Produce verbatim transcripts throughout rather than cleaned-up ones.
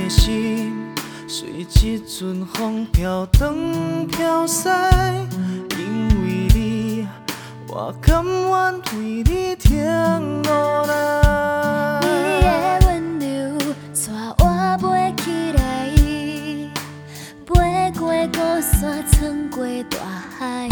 心随一阵风飘长飘驶，因为你，我甘愿为你停落来。 你的温柔带我飞起来，飞过高山，穿过大海。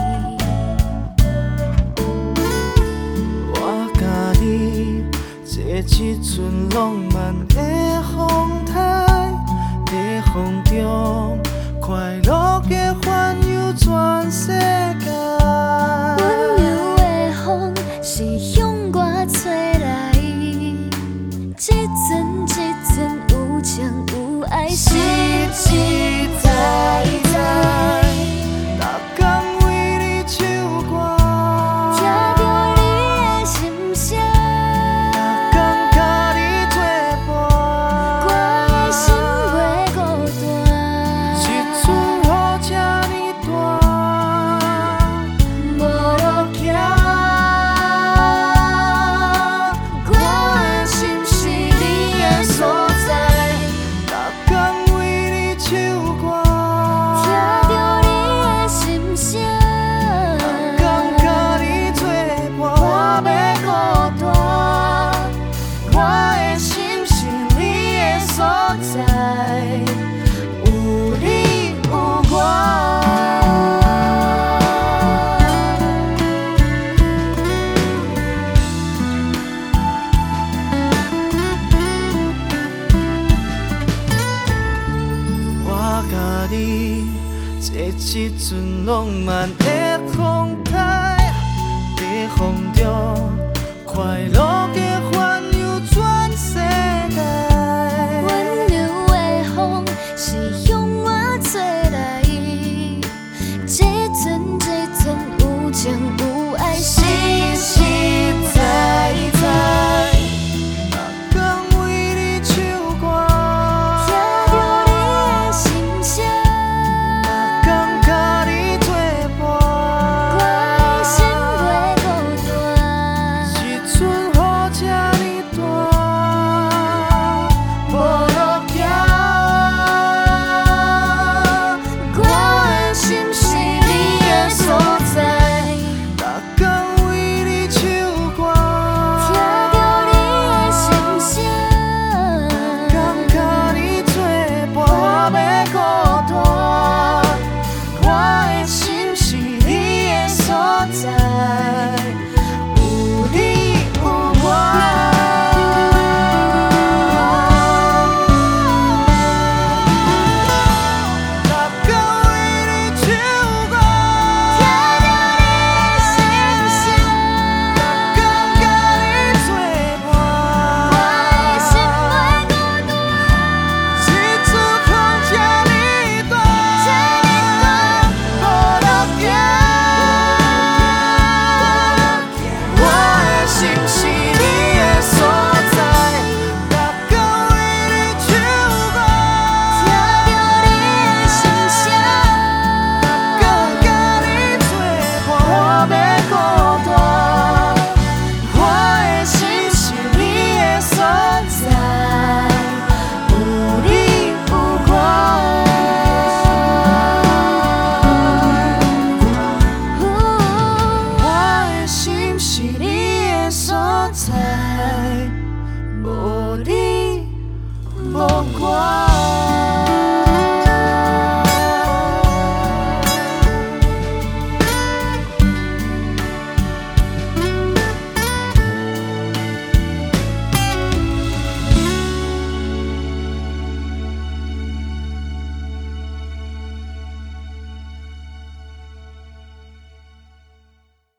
我甲你坐一阵浪漫的风台。在风中，快乐的环游全世界。 温柔的风是向我吹来，一阵一阵有情有爱，实实在在。 逐天为你唱歌， 听着你的心声， 逐天甲你作伴。 我的心。坐一阵浪漫的风台，在风中快乐的环游全世界。 温柔的风是向我吹来，一阵一阵有情有爱，实实在在。 逐天为你唱歌， 听着你的心声。无你无我。